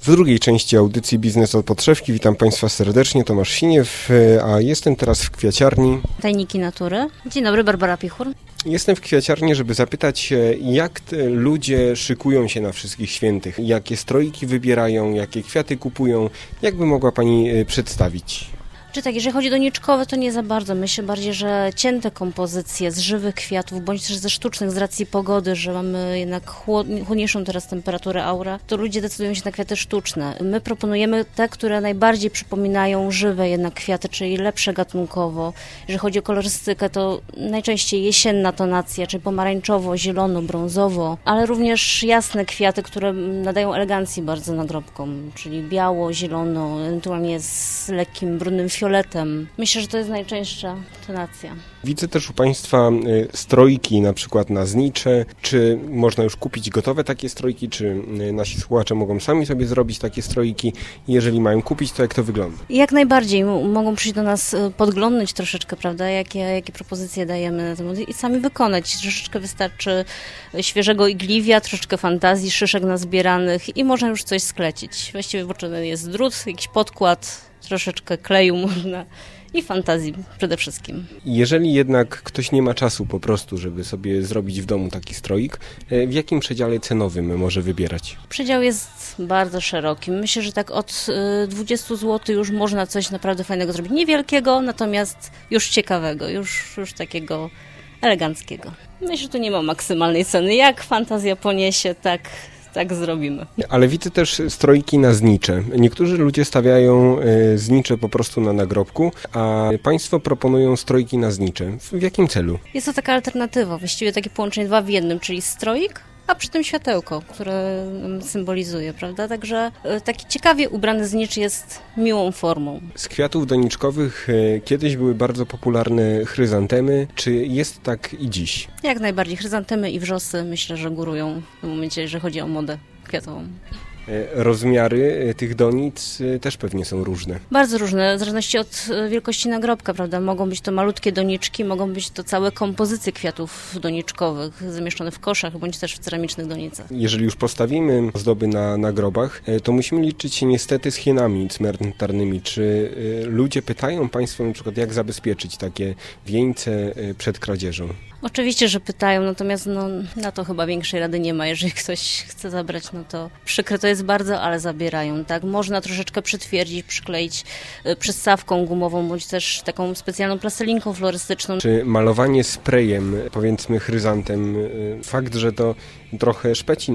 W drugiej części audycji Biznes od podszewki witam Państwa serdecznie, Tomasz Siniew, a jestem teraz w kwiaciarni Tajniki Natury. Dzień dobry, Barbara Pichur. Jestem w kwiaciarni, żeby zapytać się, jak ludzie szykują się na Wszystkich Świętych, jakie strojki wybierają, jakie kwiaty kupują, jak by mogła Pani przedstawić? Czy tak, jeżeli chodzi o doniczkowe, to nie za bardzo. Myślę bardziej, że cięte kompozycje z żywych kwiatów, bądź też ze sztucznych z racji pogody, że mamy jednak chłodniejszą teraz temperaturę aura, to ludzie decydują się na kwiaty sztuczne. My proponujemy te, które najbardziej przypominają żywe jednak kwiaty, czyli lepsze gatunkowo. Jeżeli chodzi o kolorystykę, to najczęściej jesienna tonacja, czyli pomarańczowo, zielono, brązowo, ale również jasne kwiaty, które nadają elegancji bardzo nagrobkom, czyli biało, zielono, ewentualnie z lekkim brudnym fioletem. Myślę, że to jest najczęstsza tonacja. Widzę też u Państwa strojki na przykład na znicze. Czy można już kupić gotowe takie strojki, czy nasi słuchacze mogą sami sobie zrobić takie strojki? Jeżeli mają kupić, to jak to wygląda? Jak najbardziej. Mogą przyjść do nas podglądnąć troszeczkę, prawda, jakie propozycje dajemy na temat i sami wykonać. Troszeczkę wystarczy świeżego igliwia, troszeczkę fantazji, szyszek nazbieranych i można już coś sklecić. Właściwie potrzebny jest drut, jakiś podkład, troszeczkę kleju można i fantazji przede wszystkim. Jeżeli jednak ktoś nie ma czasu po prostu, żeby sobie zrobić w domu taki stroik, w jakim przedziale cenowym może wybierać? Przedział jest bardzo szeroki. Myślę, że tak od 20 zł już można coś naprawdę fajnego zrobić. Niewielkiego, natomiast już ciekawego, już takiego eleganckiego. Myślę, że tu nie ma maksymalnej ceny. Jak fantazja poniesie, tak zrobimy. Ale widzę też strojki na znicze. Niektórzy ludzie stawiają znicze po prostu na nagrobku, a Państwo proponują strojki na znicze. W jakim celu? Jest to taka alternatywa, właściwie takie połączenie 2 w 1, czyli stroik, a przy tym światełko, które symbolizuje, prawda? Także taki ciekawie ubrany znicz jest miłą formą. Z kwiatów doniczkowych kiedyś były bardzo popularne chryzantemy. Czy jest tak i dziś? Jak najbardziej. Chryzantemy i wrzosy myślę, że górują w momencie, jeżeli chodzi o modę kwiatową. Rozmiary tych donic też pewnie są różne. Bardzo różne, w zależności od wielkości nagrobka, prawda? Mogą być to malutkie doniczki, mogą być to całe kompozycje kwiatów doniczkowych, zamieszczone w koszach, bądź też w ceramicznych donicach. Jeżeli już postawimy ozdoby na grobach, to musimy liczyć się niestety z hienami cmentarnymi. Czy ludzie pytają Państwo na przykład, jak zabezpieczyć takie wieńce przed kradzieżą? Oczywiście, że pytają, natomiast na to chyba większej rady nie ma. Jeżeli ktoś chce zabrać, to przykre to jest bardzo, ale zabierają, tak? Można troszeczkę przytwierdzić, przykleić przyssawką gumową, bądź też taką specjalną plastelinką florystyczną. Czy malowanie sprayem, powiedzmy chryzantem, fakt, że to trochę szpeci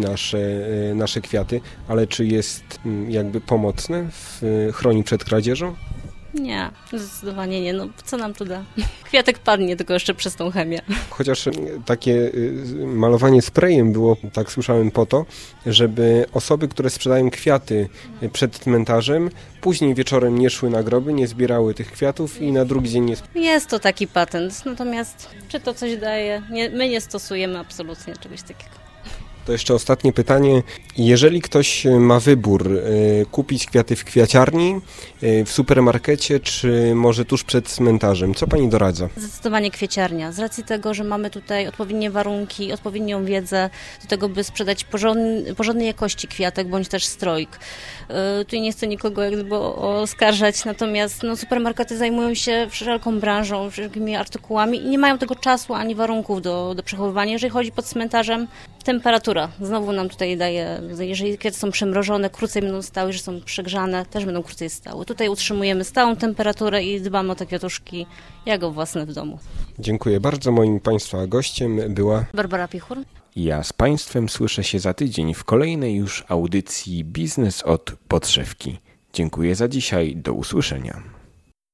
nasze kwiaty, ale czy jest jakby pomocne, chroni przed kradzieżą? Nie, zdecydowanie nie. Co nam tu da? Kwiatek padnie tylko jeszcze przez tą chemię. Chociaż takie malowanie sprayem było, tak słyszałem, po to, żeby osoby, które sprzedają kwiaty przed cmentarzem, później wieczorem nie szły na groby, nie zbierały tych kwiatów i na drugi dzień nie... Jest to taki patent, natomiast czy to coś daje? My nie stosujemy absolutnie czegoś takiego. To jeszcze ostatnie pytanie. Jeżeli ktoś ma wybór kupić kwiaty w kwiaciarni, w supermarkecie, czy może tuż przed cmentarzem, co Pani doradza? Zdecydowanie kwieciarnia. Z racji tego, że mamy tutaj odpowiednie warunki, odpowiednią wiedzę do tego, by sprzedać porządnej jakości kwiatek, bądź też strojk. Tutaj nie chcę nikogo jakby oskarżać, natomiast supermarkety zajmują się wszelką branżą, wszelkimi artykułami i nie mają tego czasu ani warunków do przechowywania. Jeżeli chodzi pod cmentarzem, temperatura znowu nam tutaj daje, jeżeli kwiaty są przemrożone, krócej będą stały, że są przegrzane, też będą krócej stały. Tutaj utrzymujemy stałą temperaturę i dbamy o te kwiatuszki jak o własne w domu. Dziękuję bardzo. Moim Państwa gościem była Barbara Pichur. Ja z Państwem słyszę się za tydzień w kolejnej już audycji Biznes od podszewki. Dziękuję za dzisiaj. Do usłyszenia.